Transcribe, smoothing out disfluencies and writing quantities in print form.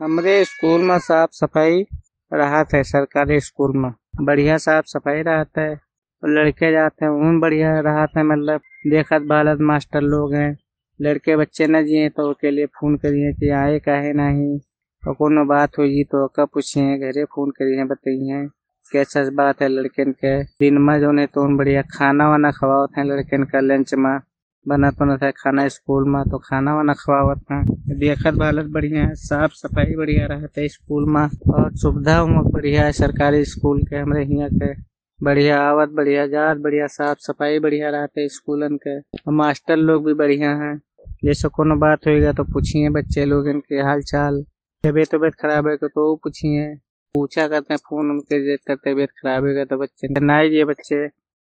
हमरे स्कूल में साफ सफाई रहत है। सरकारी स्कूल में बढ़िया साफ सफाई रहत है। लड़के जाते हैं उन बढ़िया रहत है। मतलब देखत भालत मास्टर लोग हैं। लड़के बच्चे न जिए तो उसके लिए फोन करिए कि आए काहे नहीं और कोनो बात हुई तो ओका पूछिए घरे फोन करिए बताइए कैसा बात है। लड़कन के दिन में जो नहीं तो बढ़िया खाना वाना खवावत है। लड़कन का लंच में बनत है खाना स्कूल में तो खाना वाना खवावत है। देखत भालत बढ़िया है। साफ सफाई बढ़िया रहता है स्कूल में और सुविधा बढ़िया है। सरकारी स्कूल के हमरे यहाँ के बढ़िया आवत बढ़िया जात बढ़िया साफ सफाई बढ़िया रहता है स्कूलन के। मास्टर लोग भी बढ़िया हैं। जैसे कोनो बात होएगा तो पूछिए बच्चे लोग इनके हाल चाल। तबीयत खराब है तो पूछिए पूछा करते हैं फोन उनके तबीयत खराब है तो बच्चे नहीं ये बच्चे